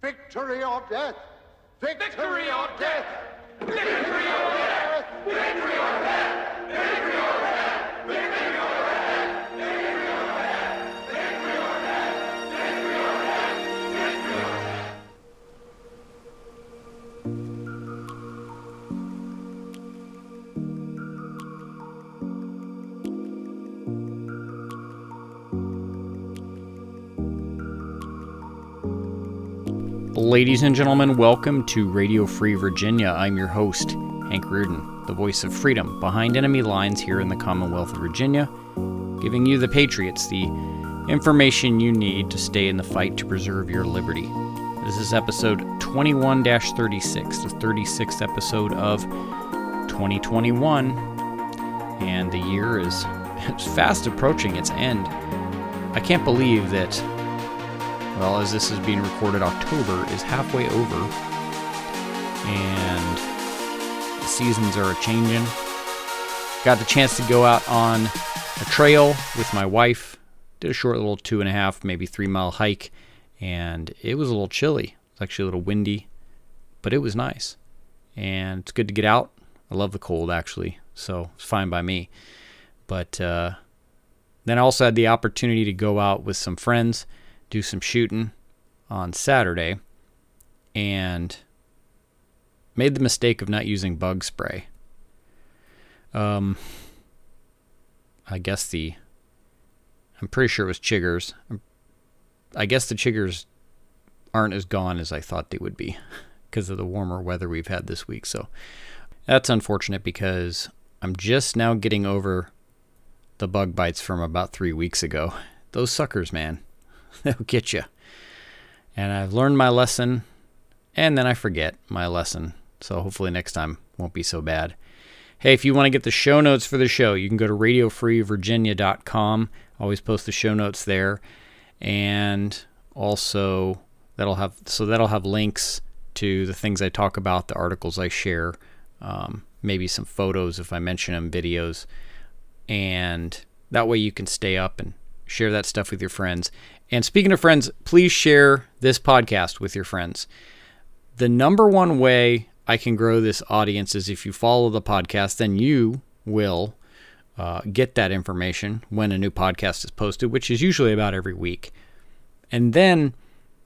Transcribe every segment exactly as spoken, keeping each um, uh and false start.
Victory or death! Victory or death! Victory or death! Victory or death! Victory or death! Victory or death! Victory or death! Victory or death! Victory or death! Victory or death! Ladies and gentlemen, welcome to Radio Free Virginia. I'm your host, Hank Reardon, the voice of freedom behind enemy lines here in the Commonwealth of Virginia, giving you, the Patriots, the information you need to stay in the fight to preserve your liberty. This is episode twenty-one dash thirty-six, the thirty-sixth episode of twenty twenty-one, and the year is fast approaching its end. I can't believe that, well, as this is being recorded, October is halfway over, and the seasons are a-changing. Got the chance to go out on a trail with my wife, did a short little two and a half, maybe three mile hike, and it was a little chilly. It was actually a little windy, but it was nice, and it's good to get out. I love the cold, actually, so it's fine by me. But uh, then I also had the opportunity to go out with some friends, do some shooting on Saturday, and made the mistake of not using bug spray. Um, I guess the, I'm pretty sure it was chiggers. I guess the chiggers aren't as gone as I thought they would be because of the warmer weather we've had this week. So that's unfortunate because I'm just now getting over the bug bites from about three weeks ago. Those suckers, man. They'll get you. And I've learned my lesson, and then I forget my lesson. So hopefully next time won't be so bad. Hey, if you want to get the show notes for the show, you can go to radio free virginia dot com. Always post the show notes there. And also that'll have so that'll have links to the things I talk about, the articles I share, um, maybe some photos if I mention them, videos. And that way you can stay up and share that stuff with your friends. And speaking of friends, please share this podcast with your friends. The number one way I can grow this audience is if you follow the podcast, then you will uh, get that information when a new podcast is posted, which is usually about every week. And then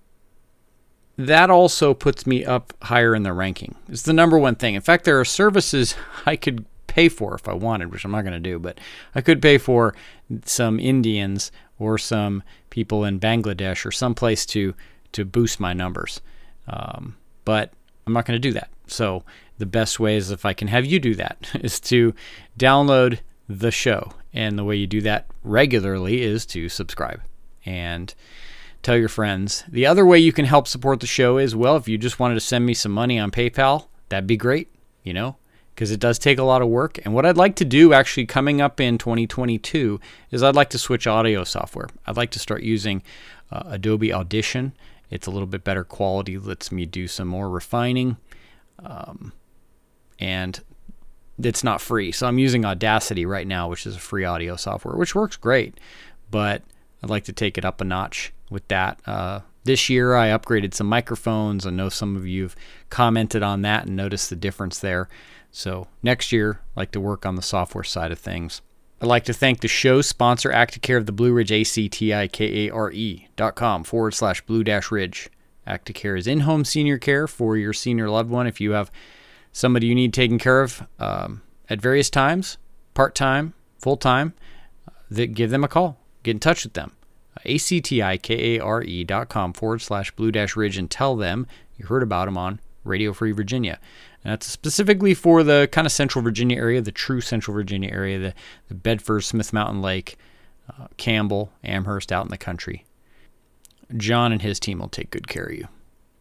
that also puts me up higher in the ranking. It's the number one thing. In fact, there are services I could pay for if I wanted, which I'm not going to do, but I could pay for some Indians or some people in Bangladesh or someplace to to boost my numbers. Um, but I'm not going to do that. So the best way is if I can have you do that, is to download the show. And the way you do that regularly is to subscribe and tell your friends. The other way you can help support the show is, well, if you just wanted to send me some money on PayPal, that'd be great, you know, because it does take a lot of work. And what I'd like to do actually coming up in twenty twenty-two is I'd like to switch audio software. I'd like to start using uh, Adobe Audition. It's a little bit better quality, lets me do some more refining, um, and it's not free. So I'm using Audacity right now, which is a free audio software, which works great, but I'd like to take it up a notch with that. Uh, this year I upgraded some microphones. I know some of you have commented on that and noticed the difference there. So next year, I'd like to work on the software side of things. I'd like to thank the show sponsor, Acticare of the Blue Ridge, A C T I K A R E dot com forward slash Blue Dash Ridge. Acticare is in-home senior care for your senior loved one. If you have somebody you need taken care of um, at various times, part-time, full-time, that give them a call. Get in touch with them. A C T I K A R E dot com forward slash Blue Dash Ridge and tell them you heard about them on Radio Free Virginia. And that's specifically for the kind of Central Virginia area, the true Central Virginia area, the, the Bedford, Smith Mountain Lake, uh, Campbell, Amherst, out in the country. John and his team will take good care of you.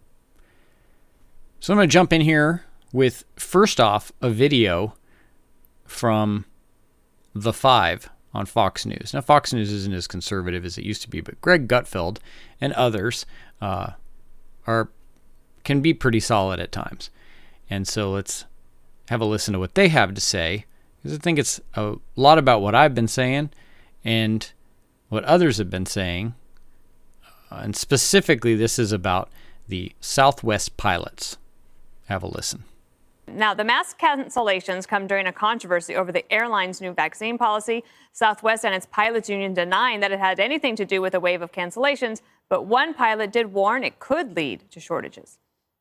So I'm going to jump in here with, first off, a video from The Five on Fox News. Now, Fox News isn't as conservative as it used to be, but Greg Gutfeld and others uh, are can be pretty solid at times. And so let's have a listen to what they have to say, because I think it's a lot about what I've been saying and what others have been saying. Uh, and specifically, this is about the Southwest pilots. Have a listen. Now, the mass cancellations come during a controversy over the airline's new vaccine policy. Southwest and its pilots union denying that it had anything to do with a wave of cancellations, but one pilot did warn it could lead to shortages.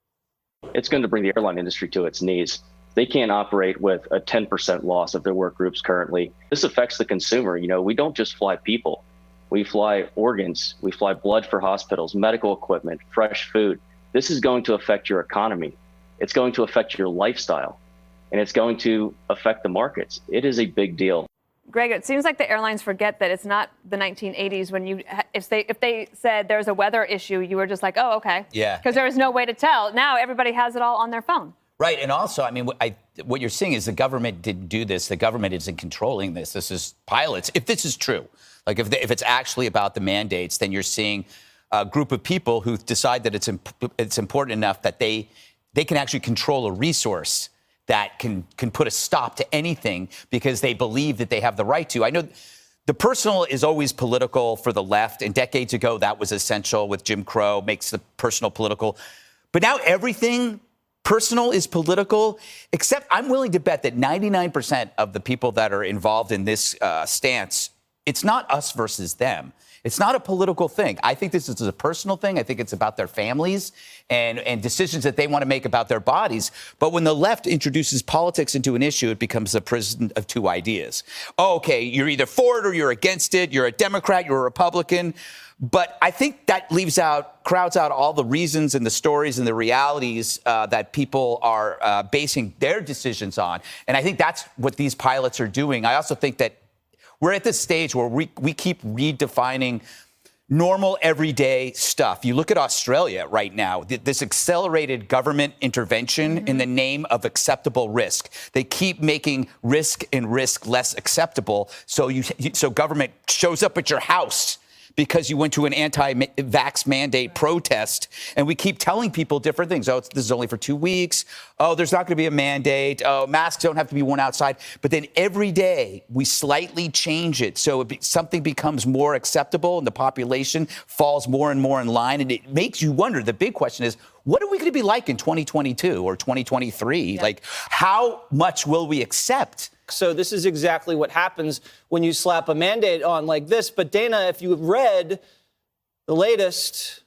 It's going to bring the airline industry to its knees. They can't operate with a ten percent loss of their work groups currently. This affects the consumer. You know, we don't just fly people. We fly organs. We fly blood for hospitals, medical equipment, fresh food. This is going to affect your economy. It's going to affect your lifestyle, and it's going to affect the markets. It is a big deal. Greg, it seems like the airlines forget that it's not the nineteen eighties when you, if they if they said there's a weather issue, you were just like, oh, okay. Yeah. Because there was no way to tell. Now everybody has it all on their phone. Right. And also, I mean, I, what you're seeing is the government didn't do this. The government isn't controlling this. This is pilots. If this is true, like if, they, if it's actually about the mandates, then you're seeing a group of people who decide that it's imp- it's important enough that they they can actually control a resource that can can put a stop to anything because they believe that they have the right to. I know the personal is always political for the left, and decades ago that was essential with Jim Crow, makes the personal political. But now everything personal is political, except I'm willing to bet that ninety-nine percent of the people that are involved in this uh, stance, it's not us versus them. It's not a political thing. I think this is a personal thing. I think it's about their families and, and decisions that they want to make about their bodies. But when the left introduces politics into an issue, it becomes a prison of two ideas. Oh, okay, you're either for it or you're against it. You're a Democrat, you're a Republican. But I think that leaves out, crowds out all the reasons and the stories and the realities uh, that people are uh, basing their decisions on. And I think that's what these pilots are doing. I also think that we're at this stage where we, we keep redefining normal, everyday stuff. You look at Australia right now, th- this accelerated government intervention mm-hmm. in the name of acceptable risk. They keep making risk and risk less acceptable. So you, so government shows up at your house because you went to an anti-vax mandate protest. And we keep telling people different things. Oh, it's, this is only for two weeks. Oh, there's not going to be a mandate. Oh, masks don't have to be worn outside. But then every day we slightly change it. So it be, something becomes more acceptable and the population falls more and more in line. And it makes you wonder. The big question is, what are we going to be like in twenty twenty-two or twenty twenty-three? Yeah. Like, how much will we accept? So this is exactly what happens when you slap a mandate on like this. But Dana, if you've read the latest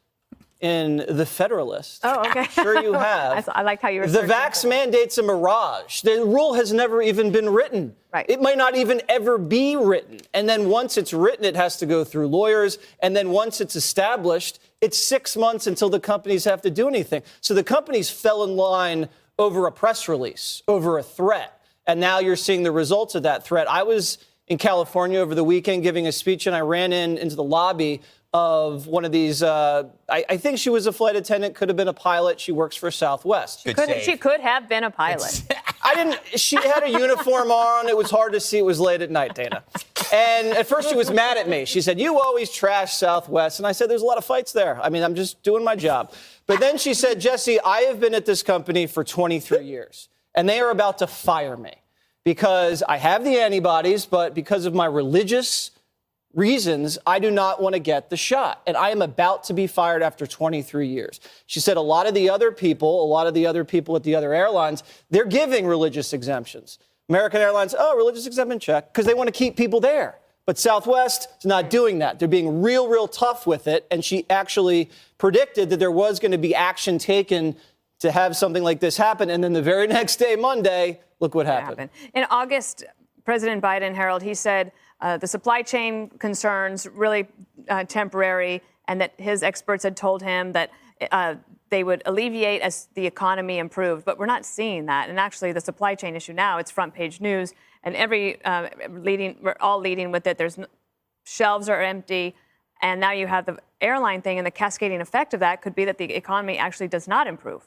in The Federalist. Oh, okay. Sure you have. I like how you were The vax mandate's a mirage. The rule has never even been written. Right. It might not even ever be written. And then once it's written, it has to go through lawyers. And then once it's established, it's six months until the companies have to do anything. So the companies fell in line over a press release, over a threat. And now you're seeing the results of that threat. I was in California over the weekend giving a speech, and I ran in into the lobby of one of these. Uh, I, I think she was a flight attendant, could have been a pilot. She works for Southwest. She could, she could have been a pilot. I didn't. She had a uniform on. It was hard to see. It was late at night, Dana. And at first she was mad at me. She said, "You always trash Southwest." And I said, "There's a lot of fights there. I mean, I'm just doing my job." But then she said, "Jesse, I have been at this company for twenty-three years. And they are about to fire me because I have the antibodies, but because of my religious reasons, I do not want to get the shot. And I am about to be fired after twenty-three years. She said a lot of the other people, a lot of the other people at the other airlines, they're giving religious exemptions. American Airlines, oh, religious exemption check, because they want to keep people there. But Southwest is not doing that. They're being real, real tough with it. And she actually predicted that there was going to be action taken to have something like this happen. And then the very next day, Monday, look what happened. happened. In August, President Biden, Harold, he said uh, the supply chain concerns really uh, temporary, and that his experts had told him that uh, they would alleviate as the economy improved. But we're not seeing that. And actually, the supply chain issue now, it's front page news, and every uh, leading, we're all leading with it. There's no, shelves are empty. And now you have the airline thing, and the cascading effect of that could be that the economy actually does not improve.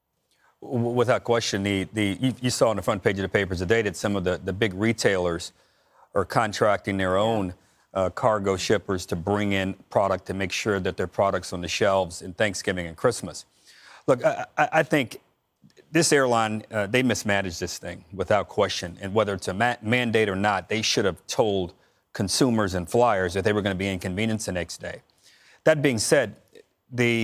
Without question, the, the you, you saw on the front page of the papers today that some of the, the big retailers are contracting their own uh, cargo shippers to bring in product to make sure that their product's on the shelves in Thanksgiving and Christmas. Look, I, I think this airline, uh, they mismanaged this thing without question. And whether it's a ma- mandate or not, they should have told consumers and flyers that they were going to be inconvenienced the next day. That being said, the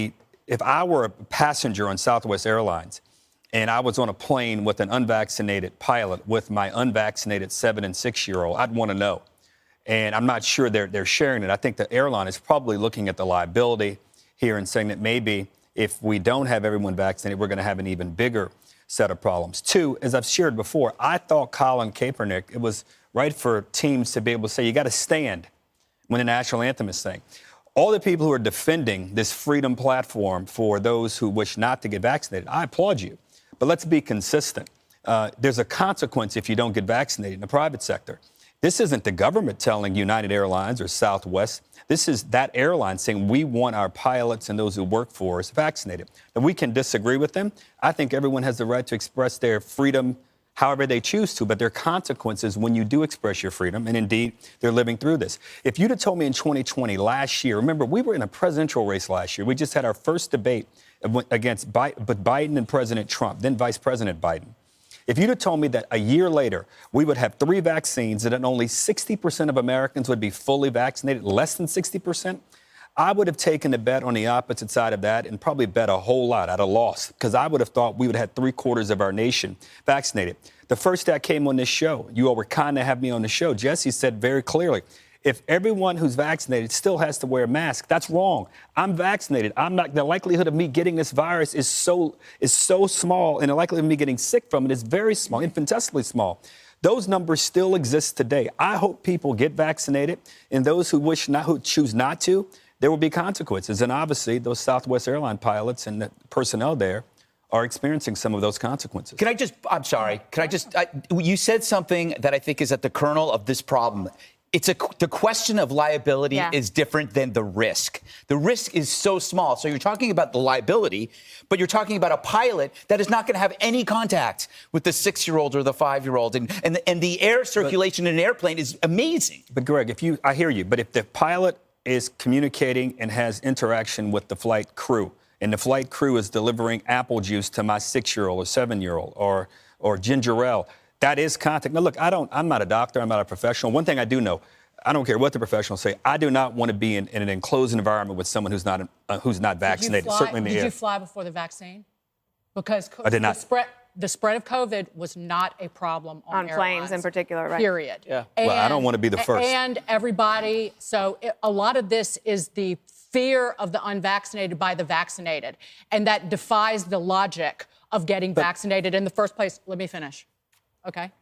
if I were a passenger on Southwest Airlines and I was on a plane with an unvaccinated pilot with my unvaccinated seven and six year old, I'd want to know. And I'm not sure they're, they're sharing it. I think the airline is probably looking at the liability here and saying that maybe if we don't have everyone vaccinated, we're going to have an even bigger set of problems. Two, as I've shared before, I thought Colin Kaepernick, it was right for teams to be able to say, you got to stand when the national anthem is sang. All the people who are defending this freedom platform for those who wish not to get vaccinated, I applaud you. But let's be consistent. Uh, there's a consequence if you don't get vaccinated in the private sector. This isn't the government telling United Airlines or Southwest. This is that airline saying we want our pilots and those who work for us vaccinated. And we can disagree with them. I think everyone has the right to express their freedom however they choose to, but there are consequences when you do express your freedom, and indeed, they're living through this. If you'd have told me in twenty twenty, last year, remember, we were in a presidential race last year. We just had our first debate against Biden and President Trump, then Vice President Biden. If you'd have told me that a year later we would have three vaccines and that only sixty percent of Americans would be fully vaccinated, less than sixty percent, I would have taken a bet on the opposite side of that and probably bet a whole lot at a loss, because I would have thought we would have had three quarters of our nation vaccinated. The first day I came on this show, you all were kind to have me on the show. Jesse said very clearly, if everyone who's vaccinated still has to wear a mask, that's wrong. I'm vaccinated. I'm not. The likelihood of me getting this virus is so is so small, and the likelihood of me getting sick from it is very small, infinitesimally small. Those numbers still exist today. I hope people get vaccinated, and those who wish not, who choose not to, there will be consequences. And obviously, those Southwest airline pilots and the personnel there are experiencing some of those consequences. Can I just, I'm sorry, can I just, I, you said something that I think is at the kernel of this problem. It's a, the question of liability Yeah. is different than the risk. The risk is so small. So you're talking about the liability, but you're talking about a pilot that is not going to have any contact with the six-year-old or the five-year-old. And, and, the, and the air circulation in an airplane is amazing. But Greg, if you, I hear you, but if the pilot is communicating and has interaction with the flight crew, and the flight crew is delivering apple juice to my six-year-old or seven-year-old or or ginger ale, that is contact. Now, look, I don't, I'm not a doctor. I'm not a professional. One thing I do know, I don't care what the professionals say, I do not want to be in, in an enclosed environment with someone who's not uh, who's not vaccinated, Did you fly, certainly in the did air. you fly before the vaccine? Because co- I did not. The spread, the spread of COVID was not a problem on, On planes airlines, in particular, right? Period. Yeah. Well, I don't wanna be the a- first. And everybody, so it, a lot of this is the fear of the unvaccinated by the vaccinated, and that defies the logic of getting vaccinated in the first place. Let me finish, okay?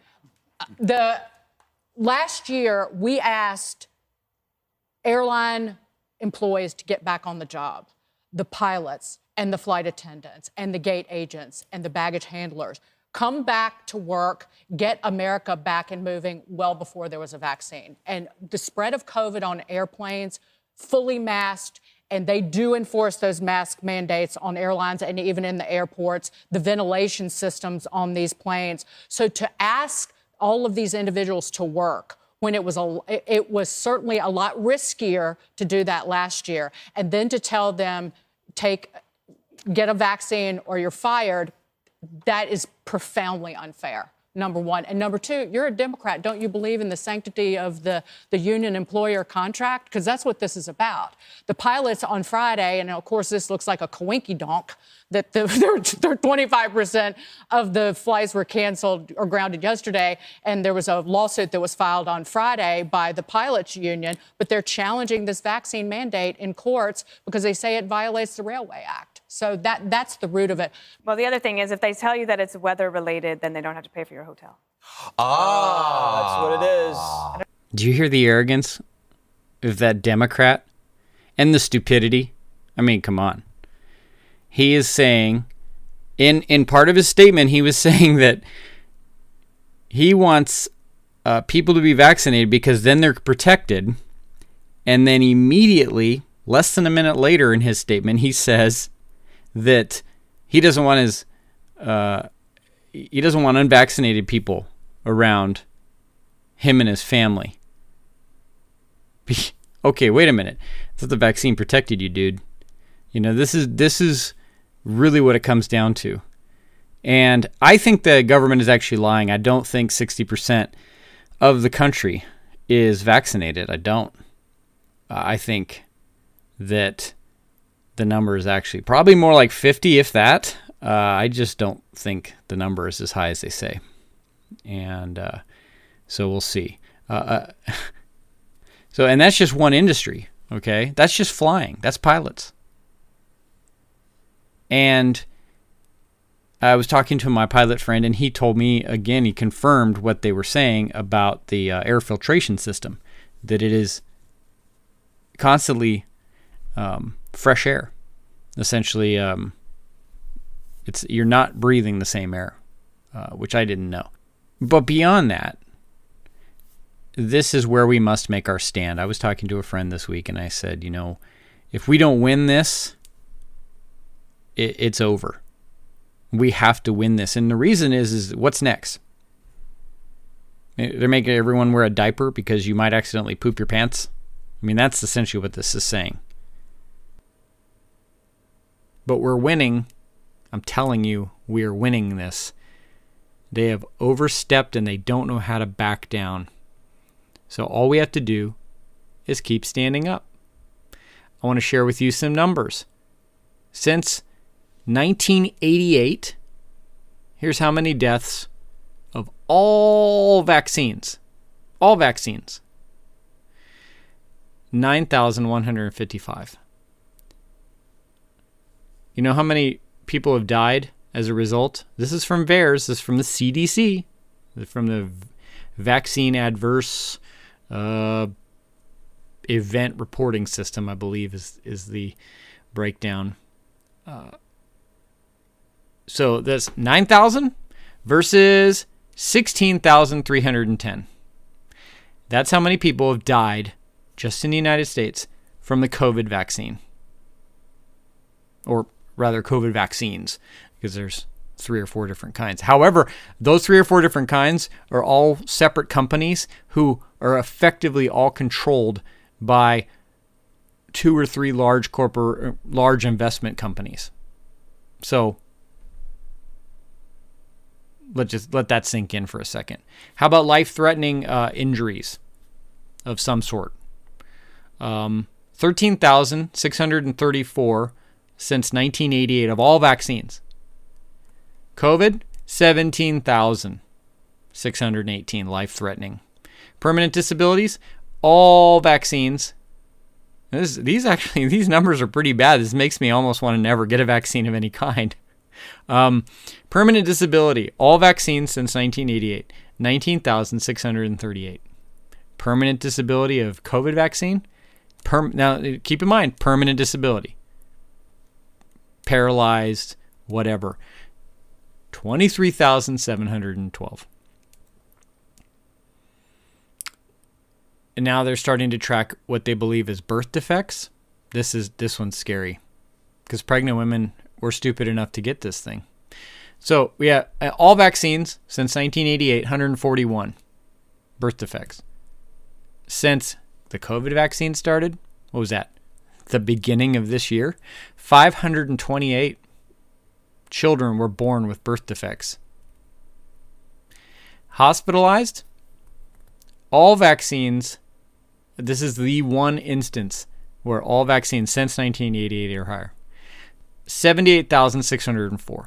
The last year we asked airline employees to get back on the job, the pilots and the flight attendants and the gate agents and the baggage handlers. Come back to work, get America back and moving well before there was a vaccine. And the spread of COVID on airplanes, fully masked, and they do enforce those mask mandates on airlines and even in the airports, the ventilation systems on these planes. So to ask all of these individuals to work when it was a, it was certainly a lot riskier to do that last year, and then to tell them, take, get a vaccine or you're fired, that is profoundly unfair, number one. And number two, you're a Democrat. Don't you believe in the sanctity of the, the union-employer contract? Because that's what this is about. The pilots on Friday, and of course this looks like a coinky-donk, that the, their twenty-five percent of the flights were canceled or grounded yesterday, and there was a lawsuit that was filed on Friday by the pilots union, but they're challenging this vaccine mandate in courts because they say it violates the Railway Act. So that that's the root of it. Well, the other thing is if they tell you that it's weather related, then they don't have to pay for your hotel. That's what it is. Do you hear the arrogance of that Democrat and the stupidity? I mean, come on. He is saying, in in part of his statement, he was saying that he wants uh, people to be vaccinated because then they're protected. And then immediately, less than a minute later in his statement, he says that he doesn't want his uh, he doesn't want unvaccinated people around him and his family. Okay, wait a minute. I thought the vaccine protected you, dude. You know, this is this is really what it comes down to. And I think the government is actually lying. I don't think sixty percent of the country is vaccinated. I don't. Uh, I think that the number is actually probably more like fifty, if that. Uh, I just don't think the number is as high as they say. And uh, so we'll see. Uh, uh, so, and that's just one industry, okay? That's just flying. That's pilots. And I was talking to my pilot friend, and he told me, again, he confirmed what they were saying about the uh, air filtration system, that it is constantly um, fresh air. Essentially, um, it's you're not breathing the same air, uh, which I didn't know. But beyond that, this is where we must make our stand. I was talking to a friend this week, and I said, you know, if we don't win this, it, it's over. We have to win this. And the reason is, is what's next? They're making everyone wear a diaper because you might accidentally poop your pants. I mean, that's essentially what this is saying. But we're winning. I'm telling you, we are winning this. They have overstepped and they don't know how to back down. So all we have to do is keep standing up. I want to share with you some numbers. Since nineteen eighty-eight, here's how many deaths of all vaccines. All vaccines. nine thousand one hundred fifty-five. You know how many people have died as a result? This is from V A E R S. This is from the C D C. From the Vaccine Adverse uh, Event Reporting System, I believe, is, is the breakdown. Uh, so that's nine thousand versus sixteen thousand three hundred ten. That's how many people have died just in the United States from the COVID vaccine. Or rather, COVID vaccines, because there's three or four different kinds. However, those three or four different kinds are all separate companies who are effectively all controlled by two or three large corporate, large investment companies. So let's just let that sink in for a second. How about life-threatening uh, injuries of some sort? Um, thirteen thousand six hundred thirty-four since nineteen eighty-eight of all vaccines. COVID, seventeen thousand six hundred eighteen life-threatening. Permanent disabilities, all vaccines. This, these actually, these numbers are pretty bad. This makes me almost want to never get a vaccine of any kind. Um, permanent disability, all vaccines since nineteen eighty-eight, nineteen thousand six hundred thirty-eight. Permanent disability of COVID vaccine. Per, now, keep in mind, permanent disability. Paralyzed, whatever. twenty-three thousand seven hundred twelve. And now they're starting to track what they believe is birth defects. This is this one's scary because pregnant women were stupid enough to get this thing. So, yeah, all vaccines since nineteen eighty-eight, one hundred forty-one birth defects. Since the COVID vaccine started, what was that? The beginning of this year, five hundred twenty-eight children were born with birth defects. Hospitalized, all vaccines, this is the one instance where all vaccines since nineteen eighty-eight or higher, seventy-eight thousand six hundred four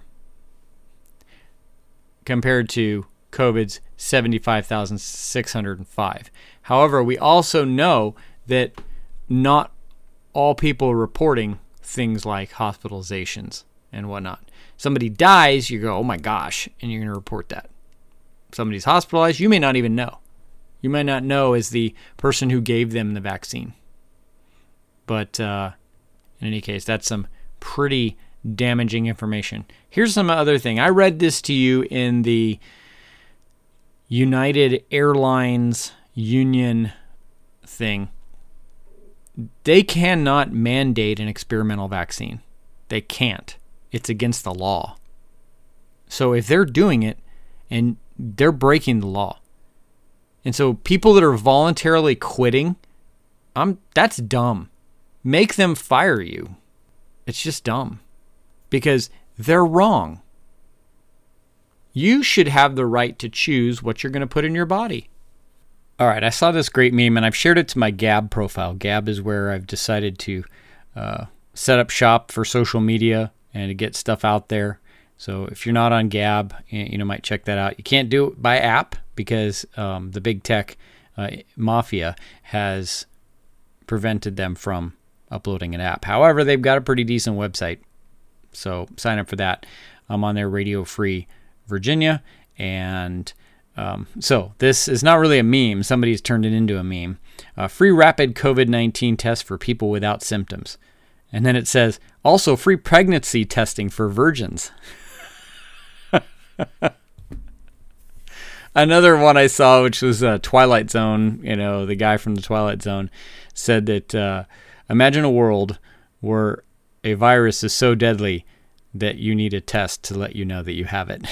compared to COVID's seventy-five thousand six hundred five. However, we also know that not all people are reporting things like hospitalizations and whatnot. Somebody dies, you go, oh my gosh, and you're going to report that. Somebody's hospitalized, you may not even know. You might not know as the person who gave them the vaccine. But uh, in any case, that's some pretty damaging information. Here's some other thing. I read this to you in the United Airlines Union thing. They cannot mandate an experimental vaccine. They can't. It's against the law. So if they're doing it, and they're breaking the law. And so people that are voluntarily quitting, I'm that's dumb. Make them fire you. It's just dumb. Because they're wrong. You should have the right to choose what you're going to put in your body. All right, I saw this great meme, and I've shared it to my Gab profile. Gab is where I've decided to uh, set up shop for social media and to get stuff out there. So if you're not on Gab, you know, might check that out. You can't do it by app because um, the big tech uh, mafia has prevented them from uploading an app. However, they've got a pretty decent website. So sign up for that. I'm on there, Radio Free Virginia. And um, so this is not really a meme. Somebody's turned it into a meme. Uh, free rapid COVID nineteen test for people without symptoms. And then it says, also free pregnancy testing for virgins. Another one I saw, which was uh, Twilight Zone, you know, the guy from the Twilight Zone said that uh, imagine a world where a virus is so deadly that you need a test to let you know that you have it.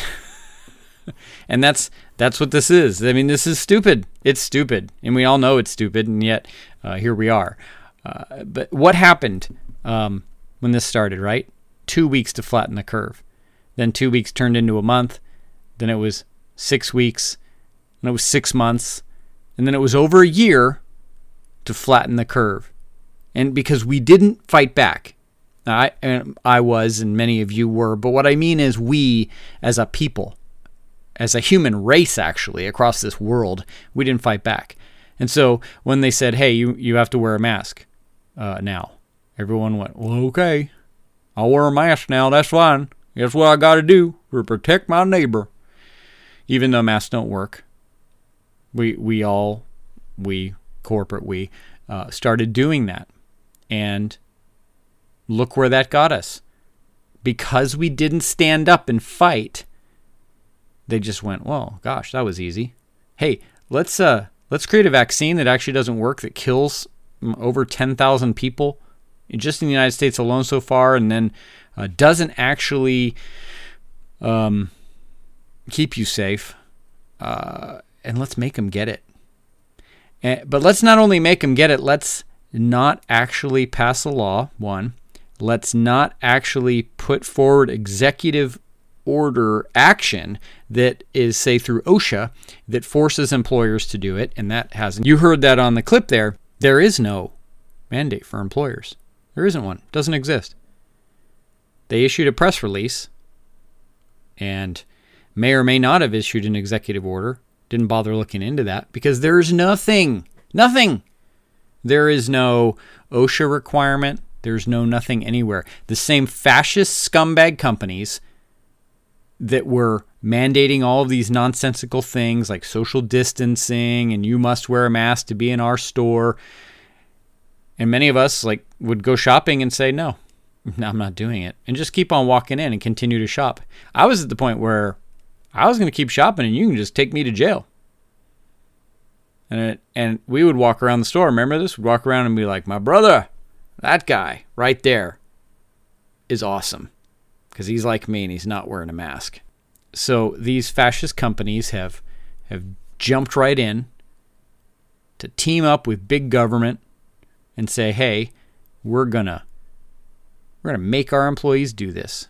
And that's that's what this is. I mean, this is stupid. It's stupid. And we all know it's stupid, and yet uh, here we are. Uh, but what happened um, when this started, right? Two weeks to flatten the curve. Then two weeks turned into a month. Then it was six weeks. And it was six months. And then it was over a year to flatten the curve. And because we didn't fight back. I, and I was, and many of you were. But what I mean is we, as a people, as a human race, actually, across this world, we didn't fight back. And so when they said, hey, you, you have to wear a mask uh, now, everyone went, well, okay, I'll wear a mask now. That's fine. That's what I got to do to protect my neighbor. Even though masks don't work, we we all, we, corporate we, uh, started doing that. And look where that got us. Because we didn't stand up and fight, they just went, well, gosh, that was easy. Hey, let's uh, let's create a vaccine that actually doesn't work, that kills over ten thousand people just in the United States alone so far, and then uh, doesn't actually um, keep you safe. Uh, and let's make them get it. And, but let's not only make them get it, let's not actually pass a law, one. Let's not actually put forward executive order action that is, say, through OSHA, that forces employers to do it, and that hasn't. You heard that on the clip there. There is no mandate for employers. There isn't one. It doesn't exist. They issued a press release and may or may not have issued an executive order. Didn't bother looking into that because there's nothing, nothing. There is no OSHA requirement. There's no nothing anywhere. The same fascist scumbag companies that were mandating all of these nonsensical things like social distancing and you must wear a mask to be in our store. And many of us like would go shopping and say, no, no, I'm not doing it. And just keep on walking in and continue to shop. I was at the point where I was going to keep shopping and you can just take me to jail. And it, and we would walk around the store. Remember this? We'd walk around and be like, my brother, that guy right there is awesome. Because he's like me and he's not wearing a mask. So these fascist companies have have jumped right in to team up with big government and say, hey, we're gonna we're gonna make our employees do this.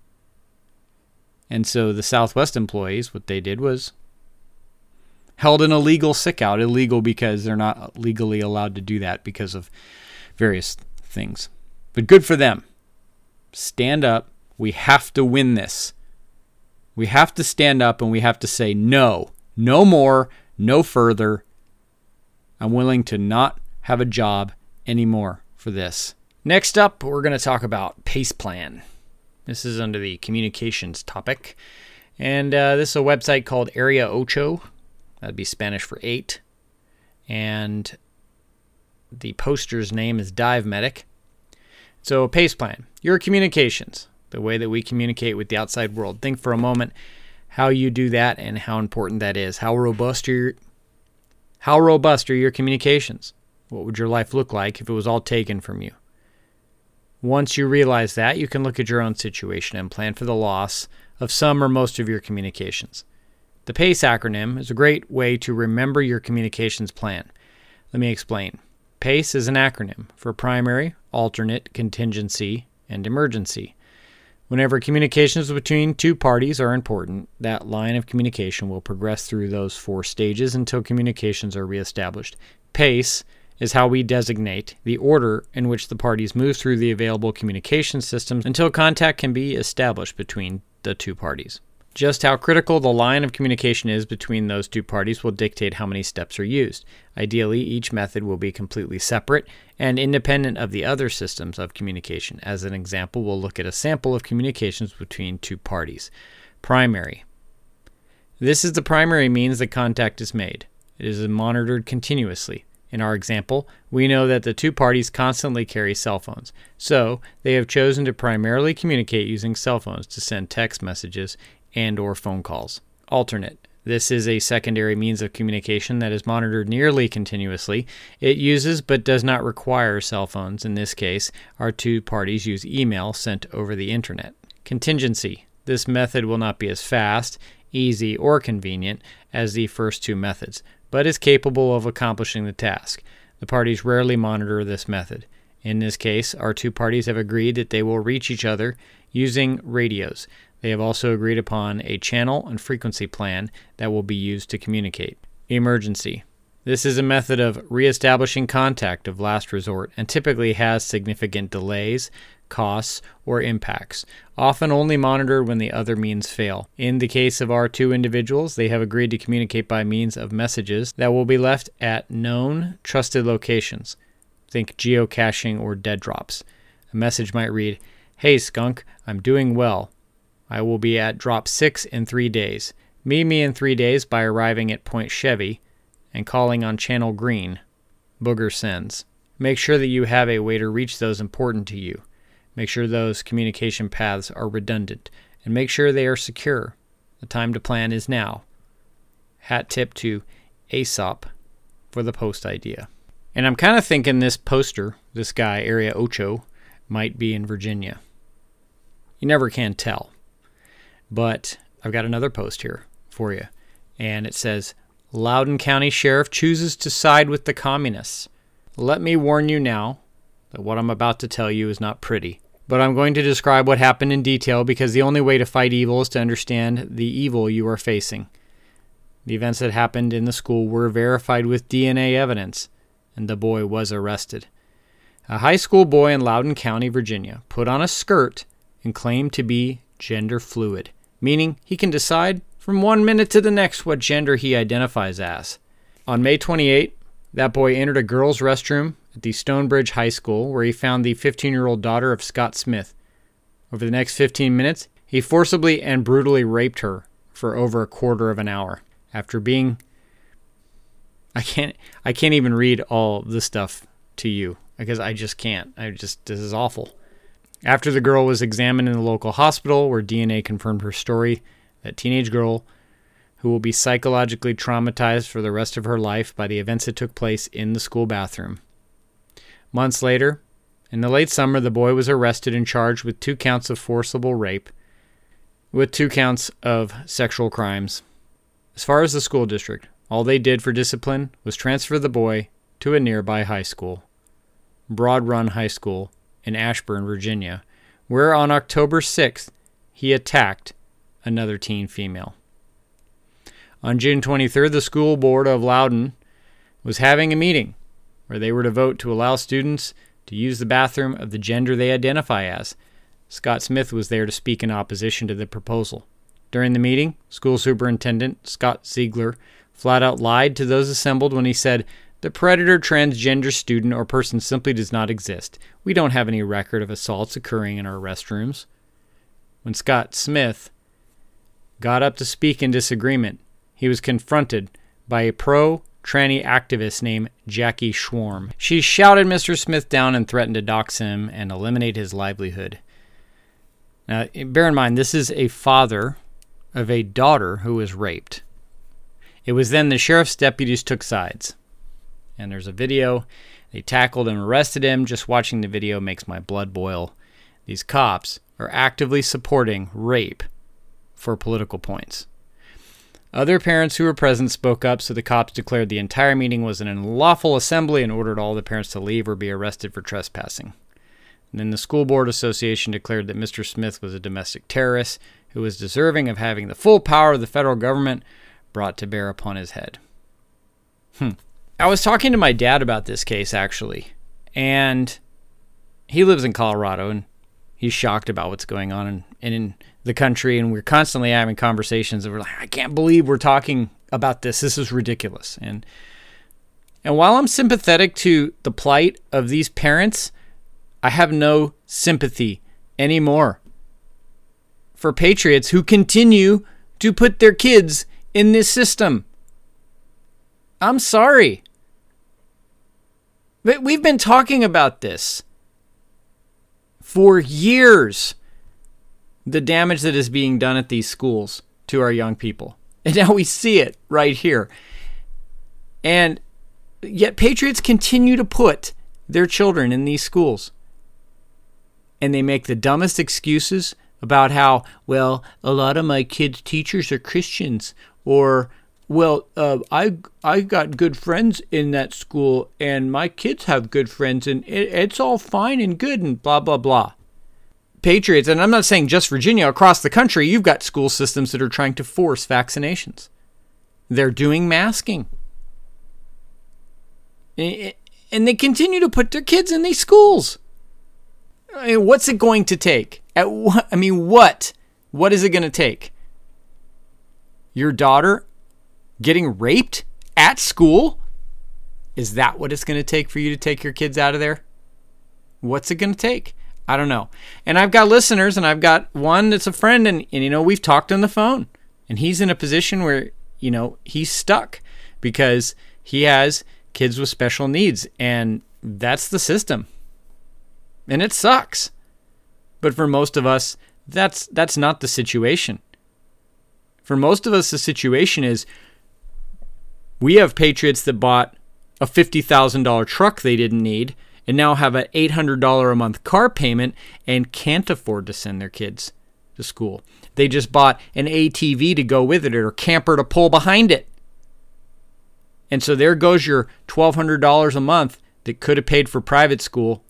And so the Southwest employees, what they did was held an illegal sick out. Illegal because they're not legally allowed to do that because of various things. But good for them. Stand up. We have to win this. We have to stand up and we have to say no. No more. No further. I'm willing to not have a job anymore for this. Next up, we're going to talk about PACE Plan. This is under the communications topic. And uh, this is a website called Area Ocho. That'd be Spanish for eight. And the poster's name is Dive Medic. So PACE Plan, your communications, the way that we communicate with the outside world. Think for a moment how you do that and how important that is. How robust are your, how robust are your communications? What would your life look like if it was all taken from you? Once you realize that, you can look at your own situation and plan for the loss of some or most of your communications. The PACE acronym is a great way to remember your communications plan. Let me explain. PACE is an acronym for primary, alternate, contingency, and emergency. Whenever communications between two parties are important, that line of communication will progress through those four stages until communications are reestablished. PACE is how we designate the order in which the parties move through the available communication systems until contact can be established between the two parties. Just how critical the line of communication is between those two parties will dictate how many steps are used. Ideally, each method will be completely separate and independent of the other systems of communication. As an example, we'll look at a sample of communications between two parties. Primary. This is the primary means that contact is made. It is monitored continuously. In our example, we know that the two parties constantly carry cell phones, so they have chosen to primarily communicate using cell phones to send text messages and or phone calls. Alternate. This is a secondary means of communication that is monitored nearly continuously. It uses but does not require cell phones. In this case, our two parties use email sent over the internet. Contingency. This method will not be as fast, easy, or convenient as the first two methods, but is capable of accomplishing the task. The parties rarely monitor this method. In this case, our two parties have agreed that they will reach each other using radios. They have also agreed upon a channel and frequency plan that will be used to communicate. Emergency. This is a method of reestablishing contact of last resort and typically has significant delays, costs, or impacts, often only monitored when the other means fail. In the case of our two individuals, they have agreed to communicate by means of messages that will be left at known, trusted locations. Think geocaching or dead drops. A message might read, "Hey skunk, I'm doing well. I will be at drop six in three days. Meet me in three days by arriving at Point Chevy and calling on Channel Green. Booger sends." Make sure that you have a way to reach those important to you. Make sure those communication paths are redundant, and make sure they are secure. The time to plan is now. Hat tip to Aesop for the post idea. And I'm kind of thinking this poster, this guy, Area Ocho, might be in Virginia. You never can tell. But I've got another post here for you. And it says, Loudoun County Sheriff chooses to side with the communists. Let me warn you now that what I'm about to tell you is not pretty. But I'm going to describe what happened in detail because the only way to fight evil is to understand the evil you are facing. The events that happened in the school were verified with D N A evidence, and the boy was arrested. A high school boy in Loudoun County, Virginia, put on a skirt and claimed to be gender fluid, meaning he can decide from one minute to the next what gender he identifies as. On May twenty-eighth, that boy entered a girls' restroom at the Stonebridge High School where he found the fifteen-year-old daughter of Scott Smith. Over the next fifteen minutes, he forcibly and brutally raped her for over a quarter of an hour. After being... I can't I can't even read all this stuff to you because I just can't. I just this is awful. After the girl was examined in the local hospital where D N A confirmed her story, that teenage girl, who will be psychologically traumatized for the rest of her life by the events that took place in the school bathroom. Months later, in the late summer, the boy was arrested and charged with two counts of forcible rape, with two counts of sexual crimes. As far as the school district, all they did for discipline was transfer the boy to a nearby high school, Broad Run High School in Ashburn, Virginia, where on October sixth, he attacked another teen female. On June twenty-third, the school board of Loudoun was having a meeting where they were to vote to allow students to use the bathroom of the gender they identify as. Scott Smith was there to speak in opposition to the proposal. During the meeting, school superintendent Scott Ziegler flat out lied to those assembled when he said, "The predator transgender student or person simply does not exist. We don't have any record of assaults occurring in our restrooms." When Scott Smith got up to speak in disagreement, he was confronted by a pro-tranny activist named Jackie Schwarm. She shouted Mister Smith down and threatened to dox him and eliminate his livelihood. Now, bear in mind, this is a father of a daughter who was raped. It was then the sheriff's deputies took sides. And there's a video. They tackled and arrested him. Just watching the video makes my blood boil. These cops are actively supporting rape for political points. Other parents who were present spoke up, so the cops declared the entire meeting was an unlawful assembly and ordered all the parents to leave or be arrested for trespassing. And then the School Board Association declared that Mister Smith was a domestic terrorist who was deserving of having the full power of the federal government brought to bear upon his head. Hmm. I was talking to my dad about this case, actually, and he lives in Colorado, and he's shocked about what's going on in, in the country, and we're constantly having conversations, and we're like, I can't believe we're talking about this. This is ridiculous. And and while I'm sympathetic to the plight of these parents, I have no sympathy anymore for patriots who continue to put their kids in this system. I'm sorry. But we've been talking about this for years, the damage that is being done at these schools to our young people. And now we see it right here. And yet patriots continue to put their children in these schools. And they make the dumbest excuses about how, well, a lot of my kids' teachers are Christians, or, well, uh, I I got good friends in that school, and my kids have good friends, and it, it's all fine and good, and blah, blah, blah. Patriots, and I'm not saying just Virginia, across the country, you've got school systems that are trying to force vaccinations. They're doing masking. And they continue to put their kids in these schools. I mean, what's it going to take? At what, I mean, what? What is it going to take? Your daughter getting raped at school? Is that what it's going to take for you to take your kids out of there? What's it going to take? I don't know. And I've got listeners, and I've got one that's a friend, and, and you know, we've talked on the phone. And he's in a position where, you know, he's stuck because he has kids with special needs, and that's the system. And it sucks. But for most of us, that's that's not the situation. For most of us, the situation is we have patriots that bought a fifty thousand dollars truck they didn't need and now have an eight hundred dollars a month car payment and can't afford to send their kids to school. They just bought an A T V to go with it or a camper to pull behind it. And so there goes your twelve hundred dollars a month that could have paid for private school.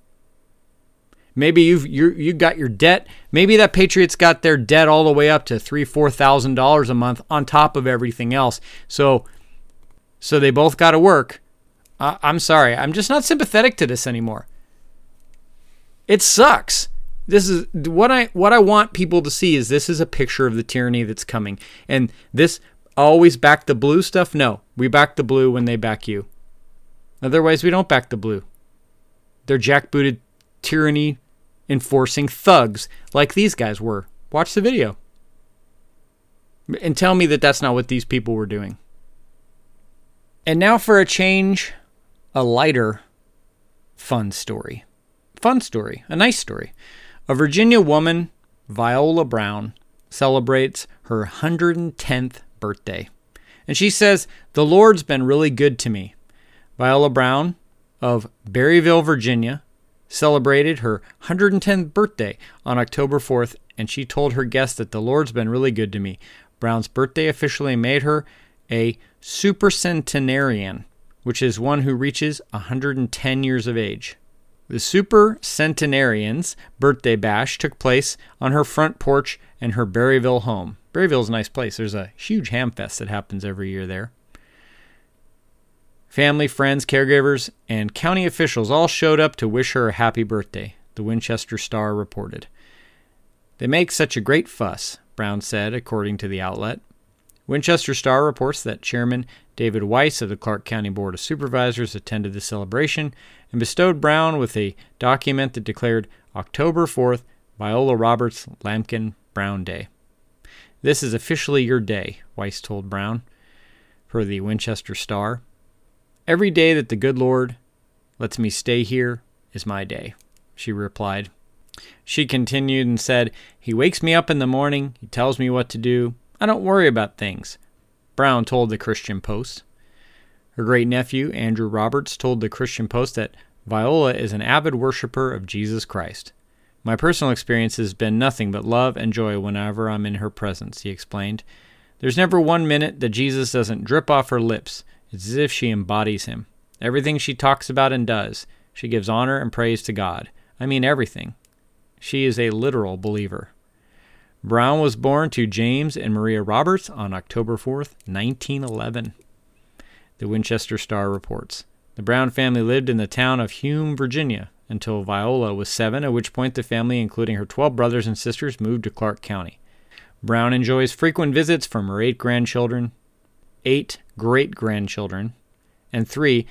Maybe you've you you got your debt. Maybe that patriot's got their debt all the way up to three, four thousand dollars a month on top of everything else. So, so they both got to work. Uh, I'm sorry, I'm just not sympathetic to this anymore. It sucks. This is what I what I want people to see is this is a picture of the tyranny that's coming. And this always back the blue stuff. No, we back the blue when they back you. Otherwise, we don't back the blue. They're jackbooted tyranny enforcing thugs like these guys were. Watch the video and tell me that that's not what these people were doing. And now for a change, a lighter, fun story. Fun story, a nice story. A Virginia woman, Viola Brown, celebrates her one hundred tenth birthday. And she says, the Lord's been really good to me. Viola Brown of Berryville, Virginia, celebrated her one hundred tenth birthday on October fourth, and she told her guests that the Lord's been really good to me. Brown's birthday officially made her a supercentenarian, which is one who reaches one hundred ten years of age. The supercentenarian's birthday bash took place on her front porch in her Berryville home. Berryville's a nice place. There's a huge ham fest that happens every year there. Family, friends, caregivers, and county officials all showed up to wish her a happy birthday, the Winchester Star reported. They make such a great fuss, Brown said, according to the outlet. Winchester Star reports that Chairman David Weiss of the Clark County Board of Supervisors attended the celebration and bestowed Brown with a document that declared October fourth, Viola Roberts Lampkin Brown Day. This is officially your day, Weiss told Brown, per the Winchester Star. Every day that the good Lord lets me stay here is my day, she replied. She continued and said, he wakes me up in the morning, he tells me what to do. I don't worry about things, Brown told the Christian Post. Her great-nephew, Andrew Roberts, told the Christian Post that Viola is an avid worshiper of Jesus Christ. My personal experience has been nothing but love and joy whenever I'm in her presence, he explained. There's never one minute that Jesus doesn't drip off her lips. It's as if she embodies him. Everything she talks about and does, she gives honor and praise to God. I mean everything. She is a literal believer. Brown was born to James and Maria Roberts on October fourth, nineteen eleven. The Winchester Star reports. The Brown family lived in the town of Hume, Virginia, until Viola was seven, at which point the family, including her twelve brothers and sisters, moved to Clark County. Brown enjoys frequent visits from her eight grandchildren, eight great-grandchildren, and three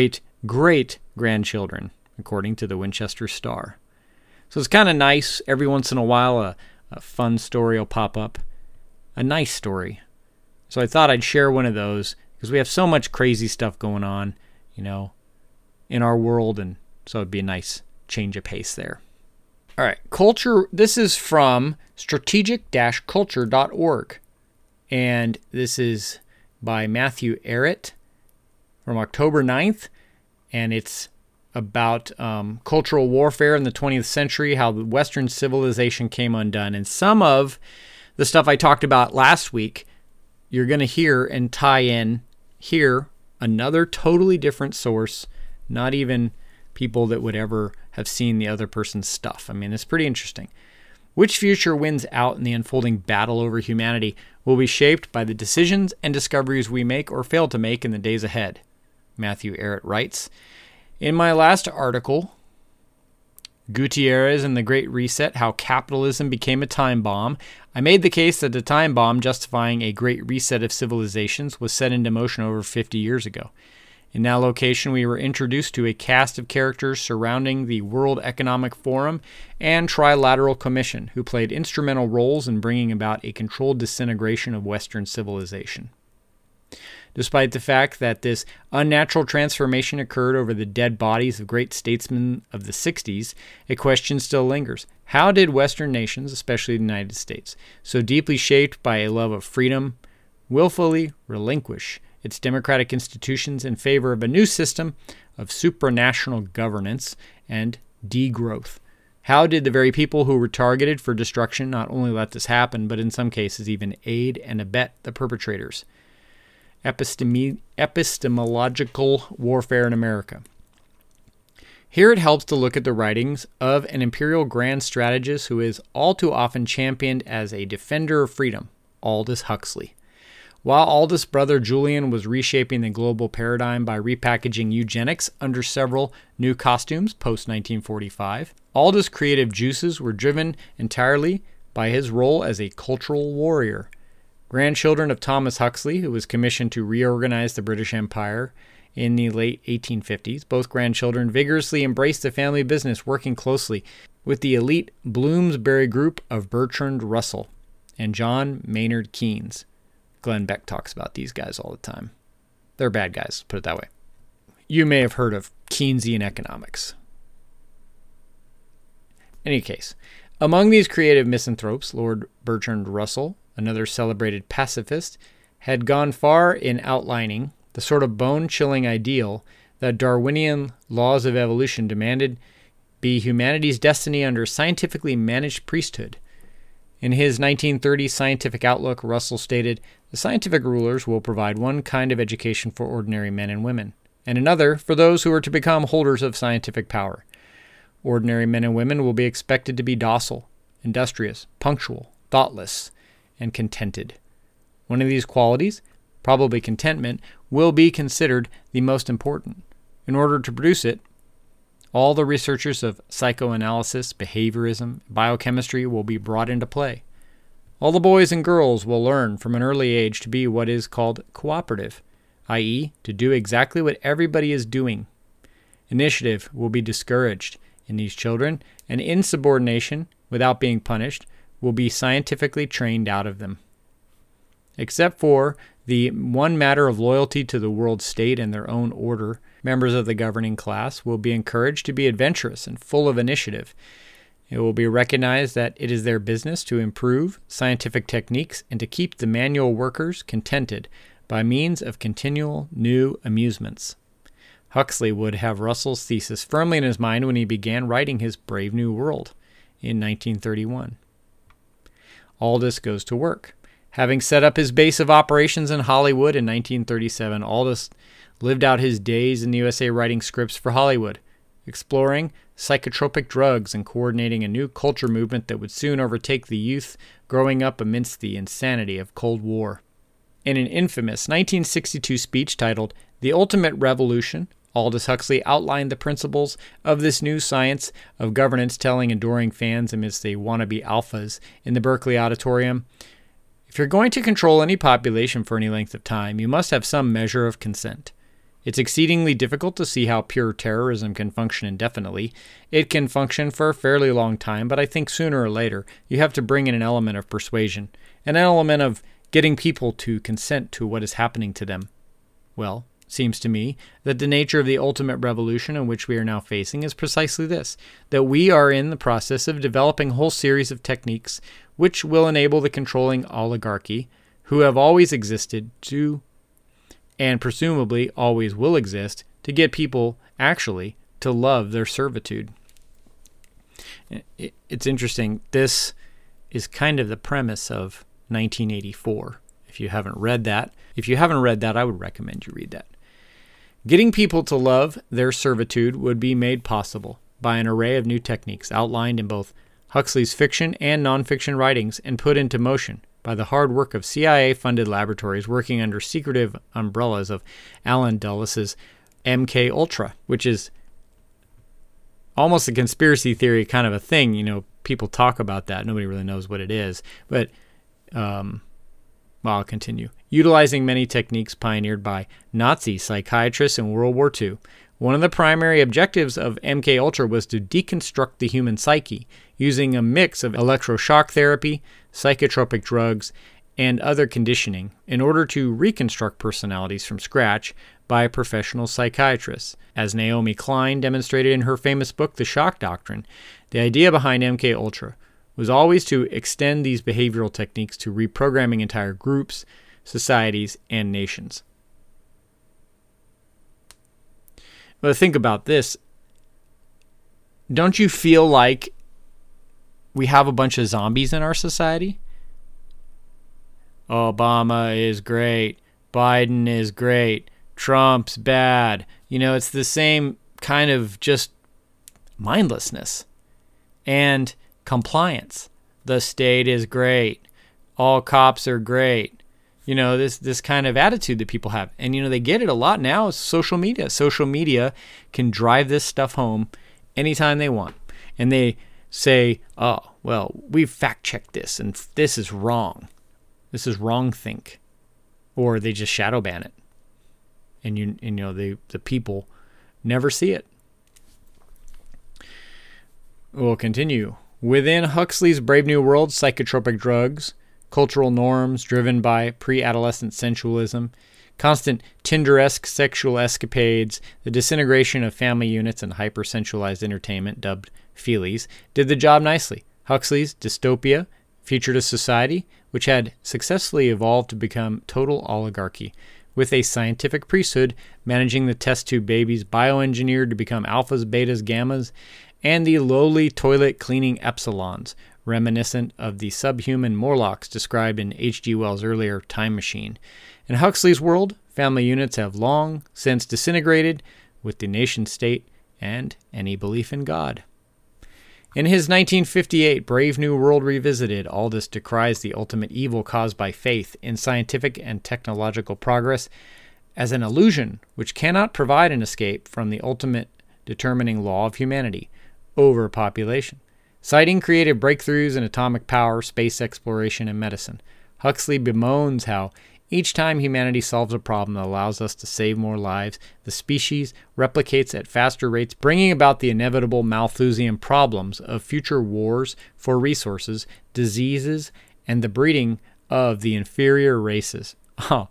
great-great-grandchildren, according to the Winchester Star. So it's kind of nice. Every once in a while, a, a fun story will pop up. A nice story. So I thought I'd share one of those because we have so much crazy stuff going on, you know, in our world, and so it'd be a nice change of pace there. All right, culture. This is from strategic dash culture dot org, and this is by Matthew Arrett from October ninth, and it's about um, cultural warfare in the twentieth century, how the Western civilization came undone. And some of the stuff I talked about last week, you're going to hear and tie in here, another totally different source, not even people that would ever have seen the other person's stuff. I mean, it's pretty interesting. Which future wins out in the unfolding battle over humanity will be shaped by the decisions and discoveries we make or fail to make in the days ahead, Matthew Arrett writes. In my last article, Gutierrez and the Great Reset, How Capitalism Became a Time Bomb, I made the case that the time bomb justifying a great reset of civilizations was set into motion over fifty years ago. In that location, we were introduced to a cast of characters surrounding the World Economic Forum and Trilateral Commission, who played instrumental roles in bringing about a controlled disintegration of Western civilization. Despite the fact that this unnatural transformation occurred over the dead bodies of great statesmen of the sixties, a question still lingers. How did Western nations, especially the United States, so deeply shaped by a love of freedom, willfully relinquish its democratic institutions in favor of a new system of supranational governance and degrowth? How did the very people who were targeted for destruction not only let this happen, but in some cases even aid and abet the perpetrators? Episteme- epistemological warfare in America. Here it helps to look at the writings of an imperial grand strategist who is all too often championed as a defender of freedom, Aldous Huxley. While Aldous' brother Julian was reshaping the global paradigm by repackaging eugenics under several new costumes post nineteen forty-five, Aldous' creative juices were driven entirely by his role as a cultural warrior. Grandchildren of Thomas Huxley, who was commissioned to reorganize the British Empire in the late eighteen fifties, both grandchildren vigorously embraced the family business, working closely with the elite Bloomsbury group of Bertrand Russell and John Maynard Keynes. Glenn Beck talks about these guys all the time. They're bad guys, put it that way. You may have heard of Keynesian economics. In any case, among these creative misanthropes, Lord Bertrand Russell, another celebrated pacifist, had gone far in outlining the sort of bone-chilling ideal that Darwinian laws of evolution demanded be humanity's destiny under scientifically managed priesthood. In his nineteen thirty Scientific Outlook, Russell stated, "The scientific rulers will provide one kind of education for ordinary men and women, and another for those who are to become holders of scientific power. Ordinary men and women will be expected to be docile, industrious, punctual, thoughtless, and contented. One of these qualities, probably contentment, will be considered the most important. In order to produce it, all the researchers of psychoanalysis, behaviorism, biochemistry will be brought into play. All the boys and girls will learn from an early age to be what is called cooperative, that is, to do exactly what everybody is doing. Initiative will be discouraged in these children, and insubordination, without being punished, will be scientifically trained out of them. Except for the one matter of loyalty to the world state and their own order, members of the governing class will be encouraged to be adventurous and full of initiative. It will be recognized that it is their business to improve scientific techniques and to keep the manual workers contented by means of continual new amusements." Huxley would have Russell's thesis firmly in his mind when he began writing his Brave New World in nineteen thirty-one. Aldous goes to work. Having set up his base of operations in Hollywood in nineteen thirty-seven, Aldous lived out his days in the U S A writing scripts for Hollywood, exploring psychotropic drugs and coordinating a new culture movement that would soon overtake the youth growing up amidst the insanity of Cold War. In an infamous nineteen sixty-two speech titled The Ultimate Revolution, Aldous Huxley outlined the principles of this new science of governance, telling adoring fans amidst the wannabe alphas in the Berkeley Auditorium, "If you're going to control any population for any length of time, you must have some measure of consent. It's exceedingly difficult to see how pure terrorism can function indefinitely. It can function for a fairly long time, but I think sooner or later you have to bring in an element of persuasion, an element of getting people to consent to what is happening to them. Well, seems to me that the nature of the ultimate revolution in which we are now facing is precisely this, that we are in the process of developing a whole series of techniques which will enable the controlling oligarchy, who have always existed to, and presumably always will exist, to get people actually to love their servitude." It's interesting. This is kind of the premise of nineteen eighty-four. If you haven't read that, if you haven't read that, I would recommend you read that. Getting people to love their servitude would be made possible by an array of new techniques outlined in both Huxley's fiction and nonfiction writings and put into motion by the hard work of C I A-funded laboratories working under secretive umbrellas of Alan Dulles' M K Ultra, which is almost a conspiracy theory kind of a thing. You know, people talk about that. Nobody really knows what it is. But, um, well, I'll continue. Utilizing many techniques pioneered by Nazi psychiatrists in World War Two, one of the primary objectives of M K Ultra was to deconstruct the human psyche using a mix of electroshock therapy, psychotropic drugs, and other conditioning in order to reconstruct personalities from scratch by professional psychiatrists. As Naomi Klein demonstrated in her famous book, The Shock Doctrine, the idea behind M K Ultra was always to extend these behavioral techniques to reprogramming entire groups, societies, and nations. But think about this. Don't you feel like we have a bunch of zombies in our society? Obama is great. Biden is great. Trump's bad. You know, it's the same kind of just mindlessness and compliance. The state is great. All cops are great. You know, this this kind of attitude that people have. And, you know, they get it a lot now is social media. Social media can drive this stuff home anytime they want. And they say, oh, well, we've fact-checked this, and this is wrong. This is wrong think. Or they just shadow ban it. And, you, and, you know, the, the people never see it. We'll continue. Within Huxley's Brave New World, psychotropic drugs, cultural norms driven by pre-adolescent sensualism, constant Tinder-esque sexual escapades, the disintegration of family units, and hypersensualized entertainment, dubbed feelies, did the job nicely. Huxley's dystopia featured a society which had successfully evolved to become total oligarchy, with a scientific priesthood managing the test tube babies bioengineered to become alphas, betas, gammas, and the lowly toilet cleaning epsilons, reminiscent of the subhuman Morlocks described in H G Wells' earlier Time Machine. In Huxley's world, family units have long since disintegrated with the nation-state and any belief in God. In his nineteen fifty-eight Brave New World Revisited, Aldous decries the ultimate evil caused by faith in scientific and technological progress as an illusion which cannot provide an escape from the ultimate determining law of humanity, overpopulation. Citing creative breakthroughs in atomic power, space exploration, and medicine, Huxley bemoans how each time humanity solves a problem that allows us to save more lives, the species replicates at faster rates, bringing about the inevitable Malthusian problems of future wars for resources, diseases, and the breeding of the inferior races. Oh.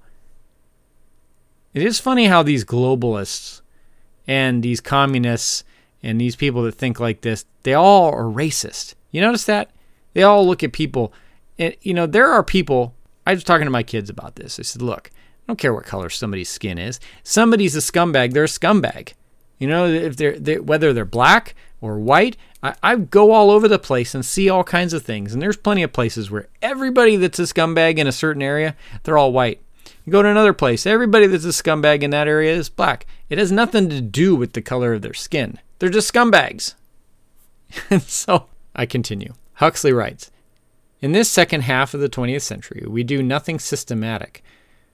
It is funny how these globalists and these communists and these people that think like this, they all are racist. You notice that? They all look at people. And, you know, there are people, I was talking to my kids about this. I said, look, I don't care what color somebody's skin is. Somebody's a scumbag. They're a scumbag. You know, if they're, they're whether they're black or white, I, I go all over the place and see all kinds of things. And there's plenty of places where everybody that's a scumbag in a certain area, they're all white. You go to another place, everybody that's a scumbag in that area is black. It has nothing to do with the color of their skin. They're just scumbags. And so I continue. Huxley writes, in this second half of the twentieth century, we do nothing systematic,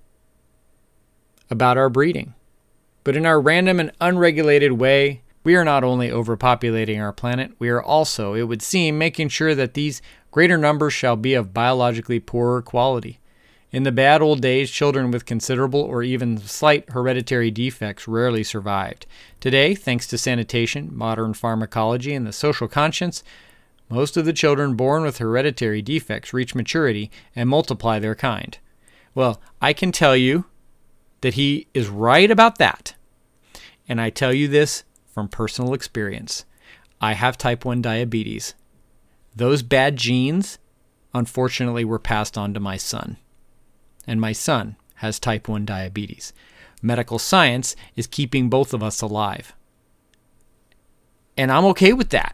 about our breeding. But in our random and unregulated way, we are not only overpopulating our planet, we are also, it would seem, making sure that these greater numbers shall be of biologically poorer quality. In the bad old days, children with considerable or even slight hereditary defects rarely survived. Today, thanks to sanitation, modern pharmacology, and the social conscience, most of the children born with hereditary defects reach maturity and multiply their kind. Well, I can tell you that he is right about that. And I tell you this from personal experience. I have type one diabetes. Those bad genes, unfortunately, were passed on to my son. And my son has type one diabetes. Medical science is keeping both of us alive. And I'm okay with that.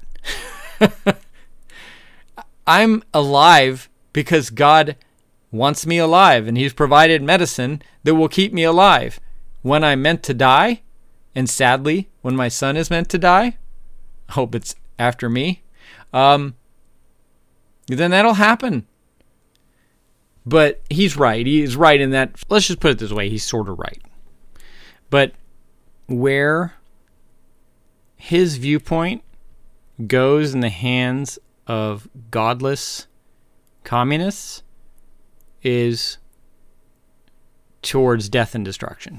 I'm alive because God wants me alive, and He's provided medicine that will keep me alive. When I'm meant to die, and sadly, when my son is meant to die, I hope it's after me, um, then that'll happen. But he's right. He's right in that, let's just put it this way, he's sort of right. But where his viewpoint goes in the hands of godless communists is towards death and destruction.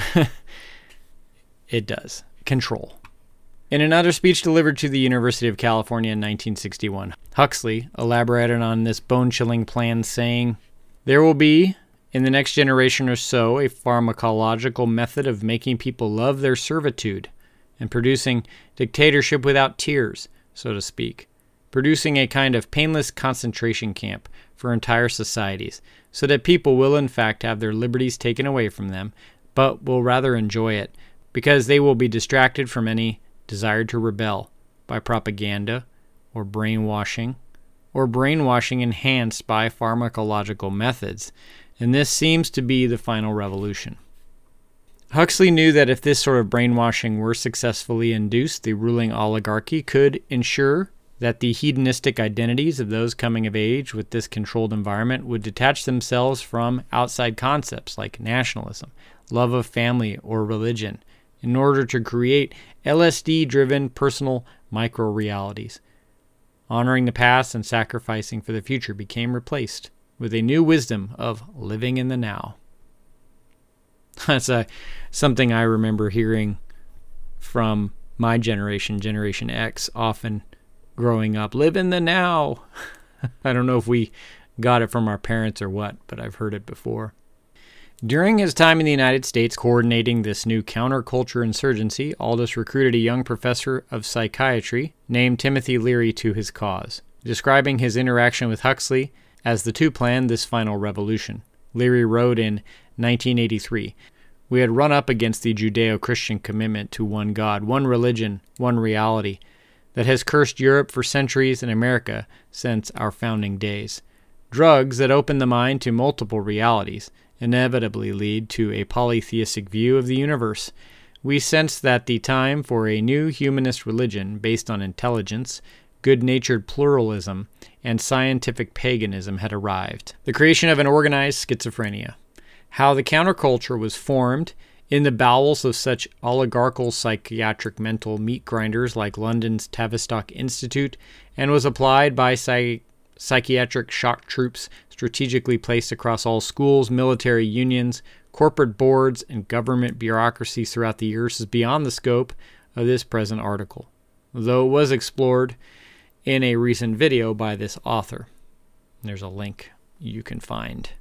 It does. Control. In another speech delivered to the University of California in nineteen sixty-one, Huxley elaborated on this bone-chilling plan, saying, "There will be, in the next generation or so, a pharmacological method of making people love their servitude and producing dictatorship without tears, so to speak, producing a kind of painless concentration camp for entire societies, so that people will in fact have their liberties taken away from them, but will rather enjoy it, because they will be distracted from any desire to rebel by propaganda or brainwashing, or brainwashing enhanced by pharmacological methods, and this seems to be the final revolution." Huxley knew that if this sort of brainwashing were successfully induced, the ruling oligarchy could ensure that the hedonistic identities of those coming of age with this controlled environment would detach themselves from outside concepts like nationalism, love of family, or religion, in order to create L S D-driven personal micro-realities. Honoring the past and sacrificing for the future became replaced with a new wisdom of living in the now. That's a, something I remember hearing from my generation, Generation X, often growing up. Live in the now. I don't know if we got it from our parents or what, but I've heard it before. During his time in the United States coordinating this new counterculture insurgency, Aldous recruited a young professor of psychiatry named Timothy Leary to his cause, describing his interaction with Huxley as the two planned this final revolution. Leary wrote in nineteen eighty-three, "We had run up against the Judeo-Christian commitment to one God, one religion, one reality, that has cursed Europe for centuries and America since our founding days. Drugs that open the mind to multiple realities inevitably lead to a polytheistic view of the universe. We sense that the time for a new humanist religion based on intelligence, good-natured pluralism, and scientific paganism had arrived. The creation of an organized schizophrenia. How the counterculture was formed in the bowels of such oligarchical psychiatric mental meat grinders like London's Tavistock Institute, and was applied by psych- psychiatric shock troops strategically placed across all schools, military unions, corporate boards, and government bureaucracies throughout the years is beyond the scope of this present article, though it was explored in a recent video by this author. There's a link you can find.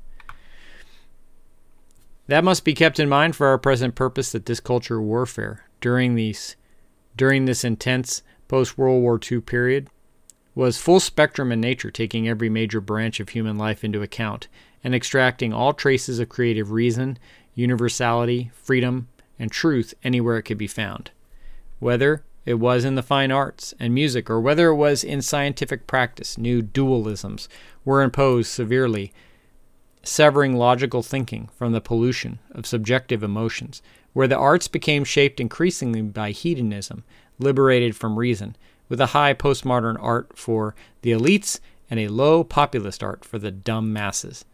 That must be kept in mind for our present purpose, that this culture warfare during these during this intense post-World War Two period was full spectrum in nature, taking every major branch of human life into account and extracting all traces of creative reason, universality, freedom, and truth anywhere it could be found. Whether it was in the fine arts and music, or whether it was in scientific practice, new dualisms were imposed severely, severing logical thinking from the pollution of subjective emotions, where the arts became shaped increasingly by hedonism, liberated from reason, with a high postmodern art for the elites and a low populist art for the dumb masses.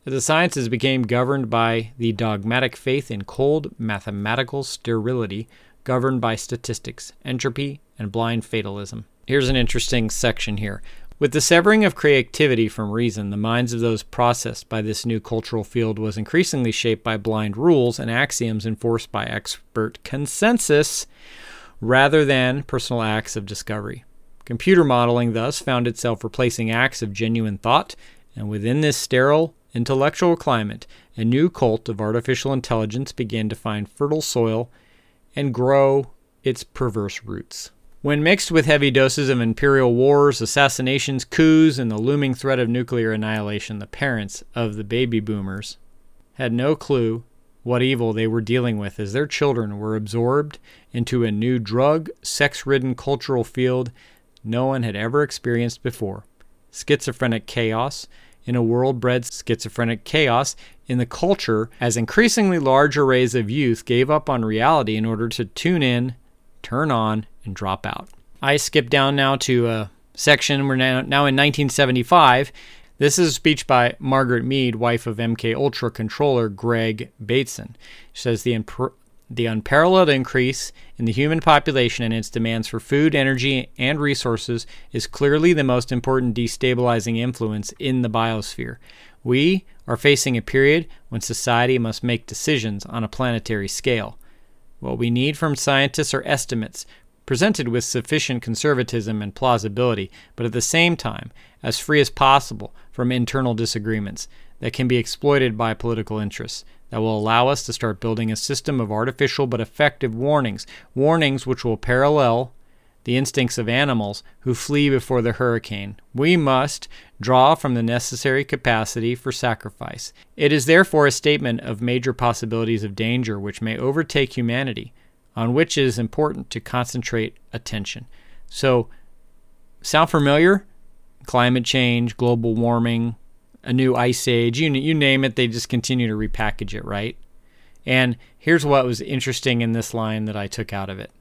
The sciences became governed by the dogmatic faith in cold mathematical sterility, governed by statistics, entropy, and blind fatalism. Here's an interesting section here. With the severing of creativity from reason, the minds of those processed by this new cultural field was increasingly shaped by blind rules and axioms enforced by expert consensus rather than personal acts of discovery. Computer modeling thus found itself replacing acts of genuine thought, and within this sterile intellectual climate, a new cult of artificial intelligence began to find fertile soil and grow its perverse roots. When mixed with heavy doses of imperial wars, assassinations, coups, and the looming threat of nuclear annihilation, the parents of the baby boomers had no clue what evil they were dealing with as their children were absorbed into a new drug, sex-ridden cultural field no one had ever experienced before. Schizophrenic chaos in a world bred schizophrenic chaos in the culture as increasingly large arrays of youth gave up on reality in order to tune in, turn on, and drop out. I skip down now to a section. We're now, now in nineteen seventy-five. This is a speech by Margaret Mead, wife of M K Ultra controller Greg Bateson. She says the, imp- the unparalleled increase in the human population and its demands for food, energy, and resources is clearly the most important destabilizing influence in the biosphere. We are facing a period when society must make decisions on a planetary scale. What we need from scientists are estimates presented with sufficient conservatism and plausibility, but at the same time as free as possible from internal disagreements that can be exploited by political interests, that will allow us to start building a system of artificial but effective warnings, warnings which will parallel the instincts of animals who flee before the hurricane. We must draw from the necessary capacity for sacrifice. It is therefore a statement of major possibilities of danger which may overtake humanity, on which it is important to concentrate attention. So, sound familiar? Climate change, global warming, a new ice age, you, you name it, they just continue to repackage it, right? And here's what was interesting in this line that I took out of it.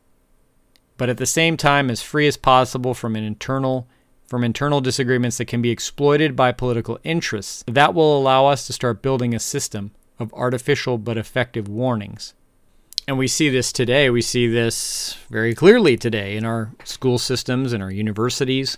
But at the same time, as free as possible from an internal from internal disagreements that can be exploited by political interests, that will allow us to start building a system of artificial but effective warnings. And we see this today. We see this very clearly today in our school systems, in our universities,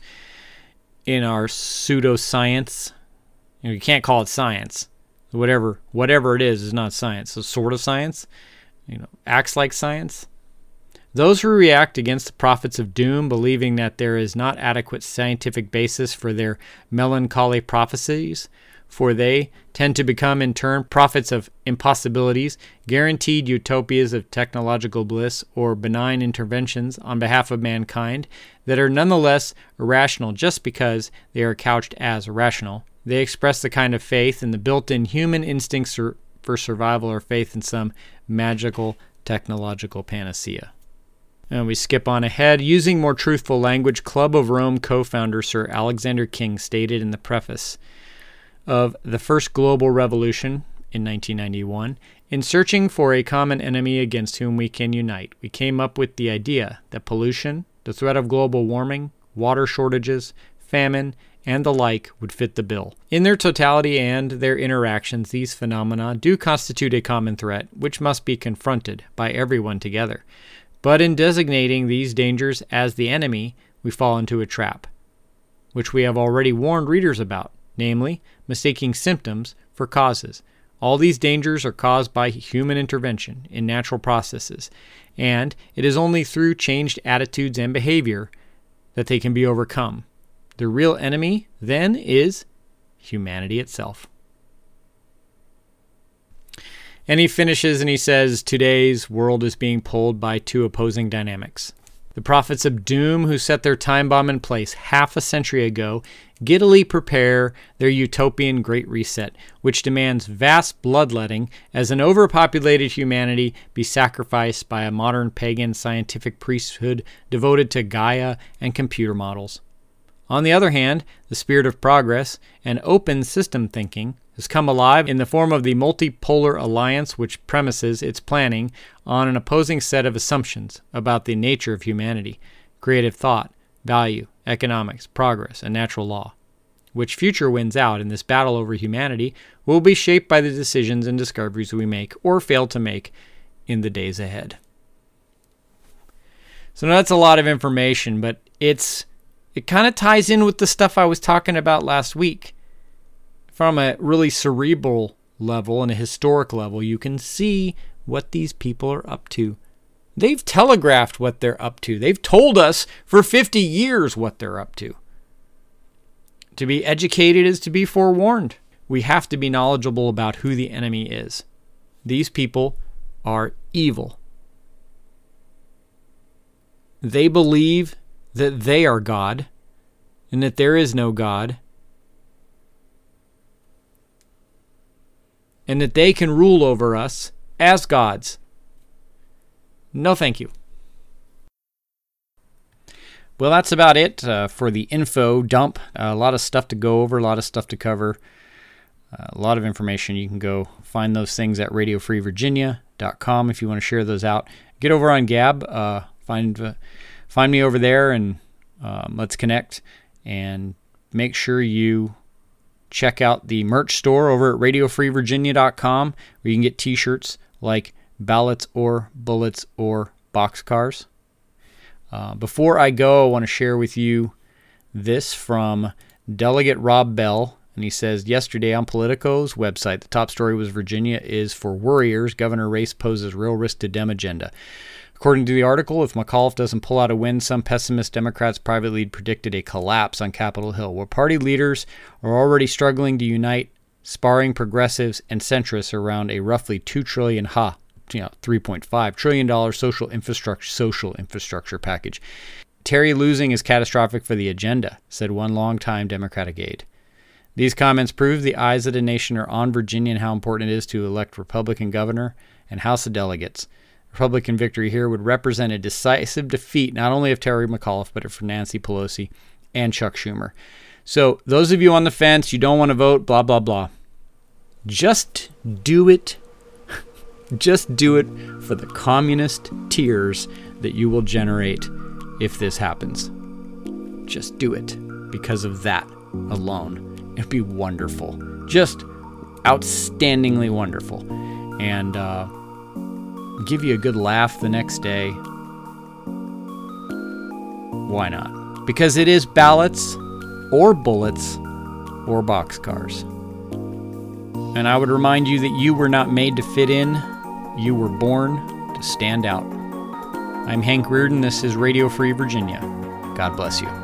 in our pseudoscience. You know, you can't call it science. Whatever whatever it is is not science. So sort of science, you know, acts like science. Those who react against the prophets of doom, believing that there is not adequate scientific basis for their melancholy prophecies, for they tend to become in turn prophets of impossibilities, guaranteed utopias of technological bliss, or benign interventions on behalf of mankind that are nonetheless irrational just because they are couched as rational. They express the kind of faith in the built-in human instincts for survival or faith in some magical technological panacea. And we skip on ahead. Using more truthful language, Club of Rome co-founder Sir Alexander King stated in the preface of the First Global Revolution in nineteen ninety-one, in searching for a common enemy against whom we can unite, we came up with the idea that pollution, the threat of global warming, water shortages, famine, and the like would fit the bill. In their totality and their interactions, these phenomena do constitute a common threat which must be confronted by everyone together. But in designating these dangers as the enemy, we fall into a trap, which we have already warned readers about, namely, mistaking symptoms for causes. All these dangers are caused by human intervention in natural processes, and it is only through changed attitudes and behavior that they can be overcome. The real enemy, then, is humanity itself. And he finishes and he says, today's world is being pulled by two opposing dynamics. The prophets of doom who set their time bomb in place half a century ago giddily prepare their utopian Great Reset, which demands vast bloodletting as an overpopulated humanity be sacrificed by a modern pagan scientific priesthood devoted to Gaia and computer models. On the other hand, the spirit of progress and open system thinking has come alive in the form of the multipolar alliance which premises its planning on an opposing set of assumptions about the nature of humanity, creative thought, value, economics, progress, and natural law. Which future wins out in this battle over humanity will be shaped by the decisions and discoveries we make or fail to make in the days ahead. So now that's a lot of information, but it's it kind of ties in with the stuff I was talking about last week. From a really cerebral level and a historic level, you can see what these people are up to. They've telegraphed what they're up to. They've told us for fifty years what they're up to. To be educated is to be forewarned. We have to be knowledgeable about who the enemy is. These people are evil. They believe that they are God and that there is no God, and that they can rule over us as gods. No, thank you. Well, that's about it uh, for the info dump. Uh, a lot of stuff to go over, a lot of stuff to cover, uh, a lot of information. You can go find those things at radio free virginia dot com if you want to share those out. Get over on Gab. Uh, find uh, find me over there, and um, let's connect. And make sure you check out the merch store over at radio free virginia dot com, where you can get t-shirts like ballots or bullets or boxcars. Uh, before I go, I want to share with you this from Delegate Rob Bell. And he says, yesterday on Politico's website, the top story was Virginia is for worriers. Governor race poses real risk to Dem agenda. According to the article, if McAuliffe doesn't pull out a win, some pessimist Democrats privately predicted a collapse on Capitol Hill, where party leaders are already struggling to unite, sparring progressives and centrists around a roughly two trillion dollars, ha, you know, three point five trillion dollars social infrastructure social infrastructure package. Terry losing is catastrophic for the agenda, said one longtime Democratic aide. These comments prove the eyes of the nation are on Virginia and how important it is to elect Republican governor and House of Delegates. Republican victory here would represent a decisive defeat not only of Terry McAuliffe, but for Nancy Pelosi and Chuck Schumer. So those of you on the fence, you don't want to vote, blah, blah, blah. Just do it. Just do it for the communist tears that you will generate if this happens. Just do it because of that alone. It'd be wonderful. Just outstandingly wonderful. And uh, give you a good laugh the next day. Why not? Because it is ballots or bullets or boxcars. And I would remind you that you were not made to fit in. You were born to stand out. I'm Hank Reardon. This is Radio Free Virginia. God bless you.